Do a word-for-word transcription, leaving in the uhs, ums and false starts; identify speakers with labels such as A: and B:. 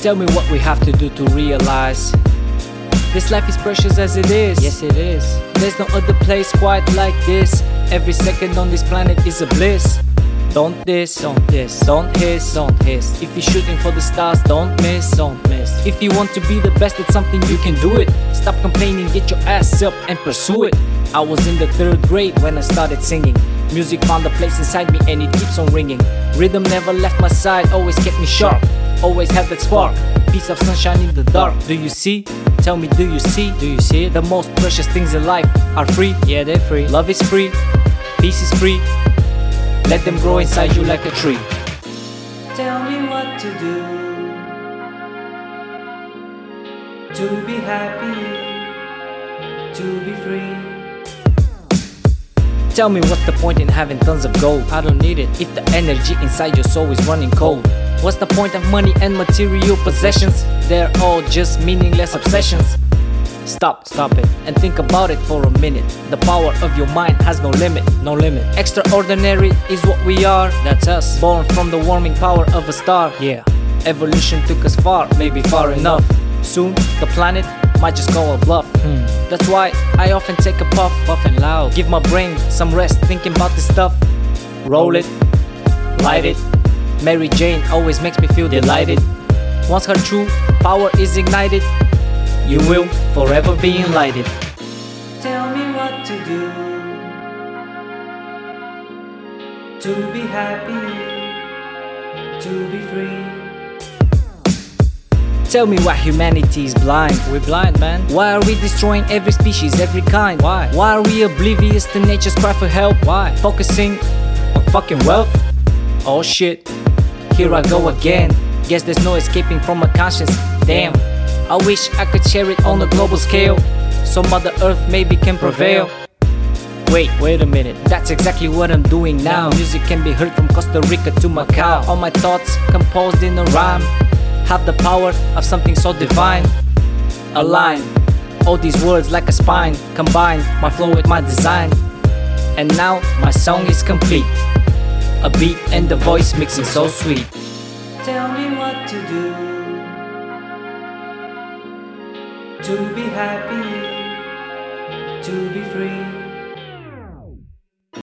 A: Tell me what we have to do to realize this life is precious as it is.
B: Yes, it is.
A: There's no other place quite like this. Every second on this planet is a bliss. Don't diss,
B: Don't diss.
A: don't hiss,
B: Don't hiss.
A: If you're shooting for the stars, don't miss.
B: Don't miss.
A: If you want to be the best at something, you can do it. Stop complaining, get your ass up and pursue it. I was in the third grade when I started singing. Music found a place inside me and it keeps on ringing. Rhythm never left my side, always kept me sharp. Always had that spark, piece of sunshine in the dark. Do you see? Tell me, do you see?
B: Do you see it?
A: The most precious things in life are free.
B: Yeah, they're free.
A: Love is free, peace is free. Let them grow inside you like a tree. Tell me what to do to be happy, to be free. Tell me what's the point in having tons of gold?
B: I don't need it.
A: If the energy inside your soul is running cold. What's the point of money and material possessions? They're all just meaningless obsessions. Stop,
B: Stop it.
A: and think about it for a minute. The power of your mind has no limit.
B: No limit.
A: Extraordinary is what we are.
B: That's us.
A: Born from the warming power of a star.
B: Yeah.
A: Evolution took us far, maybe far enough. Soon the planet might just call a bluff.
B: Hmm.
A: That's why I often take a puff,
B: Puffing loud.
A: give my brain some rest thinking about this stuff. Roll it, light it. Mary Jane always makes me feel delighted. Once her true power is ignited, you will forever be enlightened. Tell me what to do to be happy, to be free. Tell me why humanity is blind.
B: We're blind, man.
A: Why are we destroying every species, every kind?
B: Why?
A: Why are we oblivious to nature's cry for help?
B: Why?
A: Focusing on fucking wealth? Oh shit, here I go again. Guess there's no escaping from my conscience. Damn, I wish I could share it on a global scale, so Mother Earth maybe can prevail. Wait,
B: Wait a minute.
A: that's exactly what I'm doing now. Music can be heard from Costa Rica to Macau. All my thoughts composed in a rhyme have the power of something so divine. Align all these words like a spine. Combine my flow with my design, and now my song is complete. A beat and the voice mixing so sweet. Tell me what to do to be happy, to be free.